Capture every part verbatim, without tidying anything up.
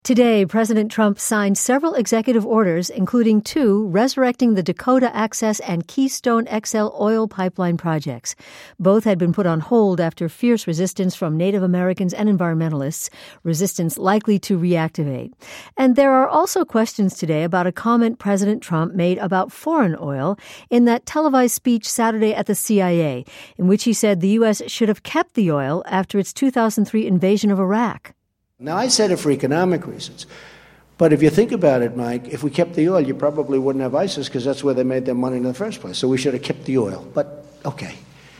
Today, President Trump signed several executive orders, including two resurrecting the Dakota Access and Keystone X L oil pipeline projects. Both had been put on hold after fierce resistance from Native Americans and environmentalists, resistance likely to reactivate. And there are also questions today about a comment President Trump made about foreign oil in that televised speech Saturday at the C I A, in which he said the U S should have kept the oil after its two thousand three invasion of Iraq. Now, I said it for economic reasons. But if you think about it, Mike, if we kept the oil, you probably wouldn't have ISIS because that's where they made their money in the first place. So we should have kept the oil. But, okay.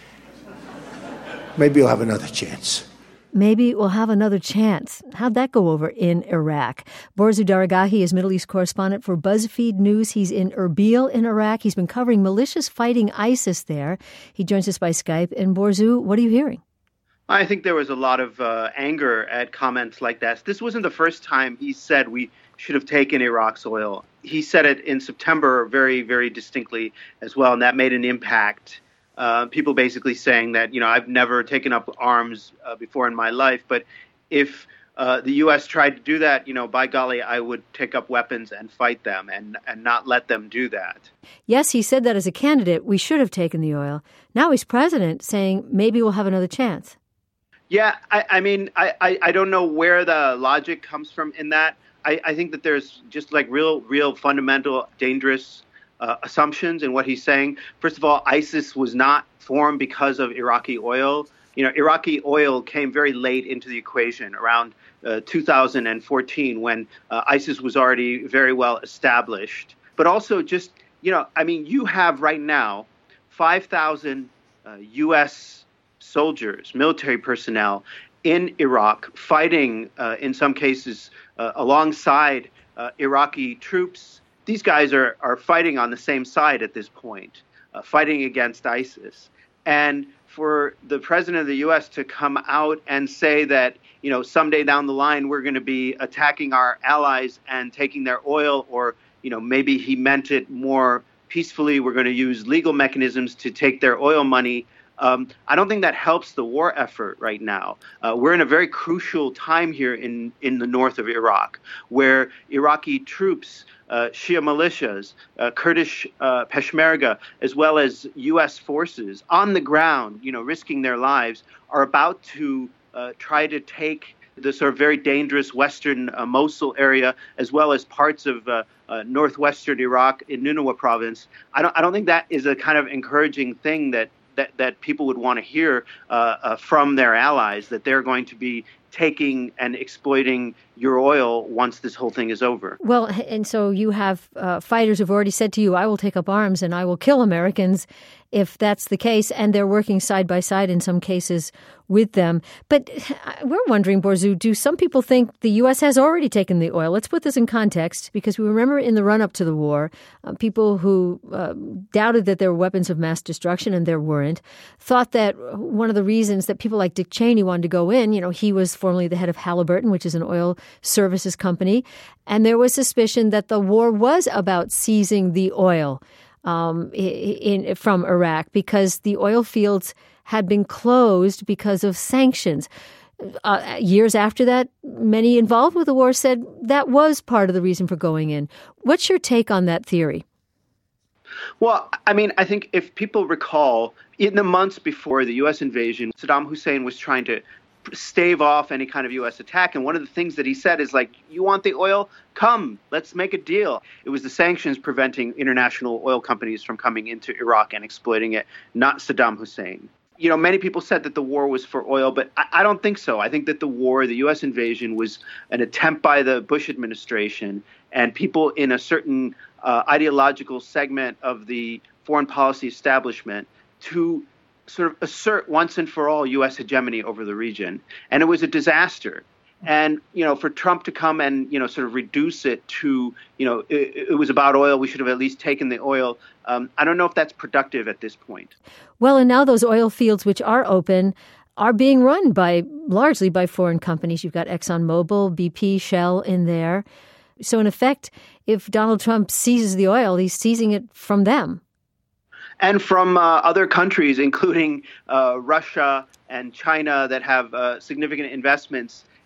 Maybe you'll have another chance. Maybe we'll have another chance. How'd that go over in Iraq? Borzu Daragahi is Middle East correspondent for BuzzFeed News. He's in Erbil in Iraq. He's been covering militias fighting ISIS there. He joins us by Skype. And Borzu, what are you hearing? I think there was a lot of uh, anger at comments like that. This wasn't the first time he said we should have taken Iraq's oil. He said it in September very, very distinctly as well, and that made an impact. Uh, people basically saying that, you know, I've never taken up arms uh, before in my life, but if uh, the U S tried to do that, you know, by golly, I would take up weapons and fight them and, and not let them do that. Yes, he said that as a candidate, we should have taken the oil. Now he's president saying maybe we'll have another chance. Yeah, I, I mean, I, I, I don't know where the logic comes from in that. I, I think that there's just like real, real fundamental, dangerous uh, assumptions in what he's saying. First of all, ISIS was not formed because of Iraqi oil. You know, Iraqi oil came very late into the equation, around uh, two thousand fourteen, when uh, ISIS was already very well established. But also just, you know, I mean, you have right now five thousand uh, U S soldiers, military personnel in Iraq fighting, uh, in some cases, uh, alongside uh, Iraqi troops. These guys are, are fighting on the same side at this point, uh, fighting against ISIS. And for the president of the U S to come out and say that, you know, someday down the line, we're going to be attacking our allies and taking their oil, or, you know, maybe he meant it more peacefully, we're going to use legal mechanisms to take their oil money. Um, I don't think that helps the war effort right now. Uh, we're in a very crucial time here in, in the north of Iraq, where Iraqi troops, uh, Shia militias, uh, Kurdish uh, Peshmerga, as well as U S forces on the ground, you know, risking their lives, are about to uh, try to take the sort of very dangerous western uh, Mosul area, as well as parts of uh, uh, northwestern Iraq in Nineveh province. I don't, I don't think that is a kind of encouraging thing that That, that people would want to hear uh, uh, from their allies, that they're going to be taking and exploiting your oil once this whole thing is over. Well, and so you have uh, fighters who've already said to you, I will take up arms and I will kill Americans if that's the case, and they're working side by side in some cases with them. But we're wondering, Borzu, do some people think the U S has already taken the oil? Let's put this in context, because we remember in the run-up to the war, uh, people who uh, doubted that there were weapons of mass destruction, and there weren't, thought that one of the reasons that people like Dick Cheney wanted to go in, you know, he was formerly the head of Halliburton, which is an oil services company, and there was suspicion that the war was about seizing the oil Um, in, in from Iraq, because the oil fields had been closed because of sanctions. Uh, years after that, many involved with the war said that was part of the reason for going in. What's your take on that theory? Well, I mean, I think if people recall, in the months before the U S invasion, Saddam Hussein was trying to stave off any kind of U S attack. And one of the things that he said is like, you want the oil? Come, let's make a deal. It was the sanctions preventing international oil companies from coming into Iraq and exploiting it, not Saddam Hussein. You know, many people said that the war was for oil, but I, I don't think so. I think that the war, the U S invasion, was an attempt by the Bush administration and people in a certain uh, ideological segment of the foreign policy establishment to sort of assert once and for all U S hegemony over the region. And it was a disaster. And, you know, for Trump to come and, you know, sort of reduce it to, you know, it, it was about oil, we should have at least taken the oil. Um, I don't know if that's productive at this point. Well, and now those oil fields which are open are being run by largely by foreign companies. You've got ExxonMobil, B P, Shell in there. So in effect, if Donald Trump seizes the oil, he's seizing it from them. And from uh, other countries, including uh, Russia and China, that have uh, significant investments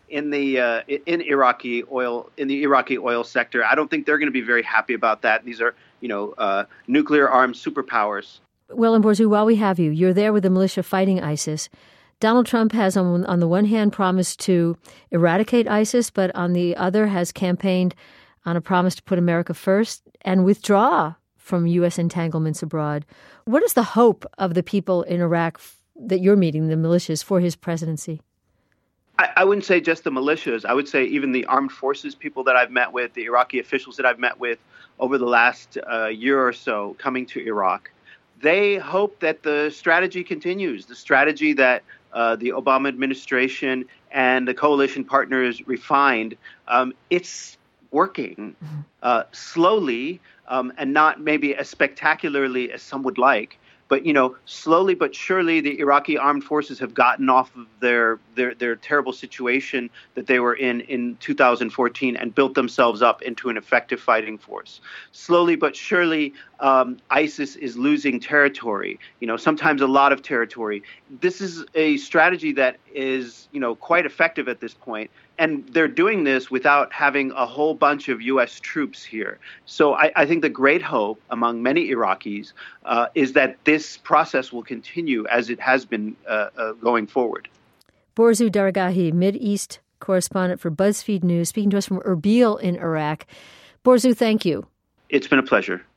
in the uh, in Iraqi oil in the Iraqi oil sector. I don't think they're going to be very happy about that. These are, you know, uh, nuclear armed superpowers. Well, Borzou, while we have you, you're there with the militia fighting ISIS. Donald Trump has, on, on the one hand, promised to eradicate ISIS, but on the other has campaigned on a promise to put America first and withdraw from U S entanglements abroad. What is the hope of the people in Iraq that you're meeting, the militias, for his presidency? I, I wouldn't say just the militias. I would say even the armed forces people that I've met with, the Iraqi officials that I've met with over the last uh, year or so coming to Iraq. They hope that the strategy continues, the strategy that uh, the Obama administration and the coalition partners refined. Um, it's working uh, slowly um, and not maybe as spectacularly as some would like. But, you know, slowly but surely, the Iraqi armed forces have gotten off of their, their their terrible situation that they were in in two thousand fourteen and built themselves up into an effective fighting force. Slowly but surely, um, ISIS is losing territory, you know, sometimes a lot of territory. This is a strategy that is, you know, quite effective at this point. And they're doing this without having a whole bunch of U S troops here. So I, I think the great hope among many Iraqis uh, is that this process will continue as it has been uh, uh, going forward. Borzou Daragahi, Mideast correspondent for BuzzFeed News, speaking to us from Erbil in Iraq. Borzou, thank you. It's been a pleasure.